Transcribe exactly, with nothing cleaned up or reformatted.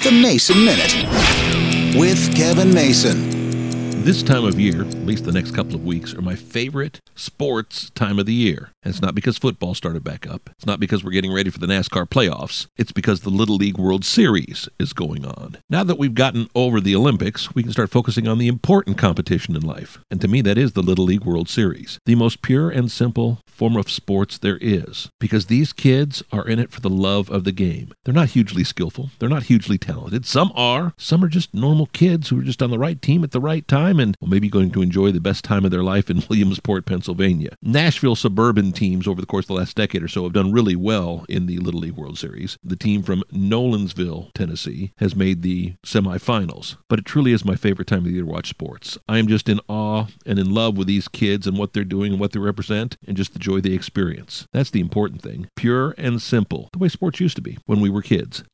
The Mason Minute with Kevin Mason. This time of year, at least the next couple of weeks, are my favorite sports time of the year. And it's not because football started back up. It's not because we're getting ready for the NASCAR playoffs. It's because the Little League World Series is going on. Now that we've gotten over the Olympics, we can start focusing on the important competition in life. And to me, that is the Little League World Series, the most pure and simple form of sports there is. Because these kids are in it for the love of the game. They're not hugely skillful. They're not hugely talented. Some are. Some are just normal kids who are just on the right team at the right time and well, maybe going to enjoy the best time of their life in Williamsport, Pennsylvania. Nashville suburban teams over the course of the last decade or so have done really well in the Little League World Series. The team from Nolensville, Tennessee, has made the semifinals. But it truly is my favorite time of the year to watch sports. I am just in awe and in love with these kids and what they're doing and what they represent and just the joy they experience. That's the important thing. Pure and simple, the way sports used to be when we were kids.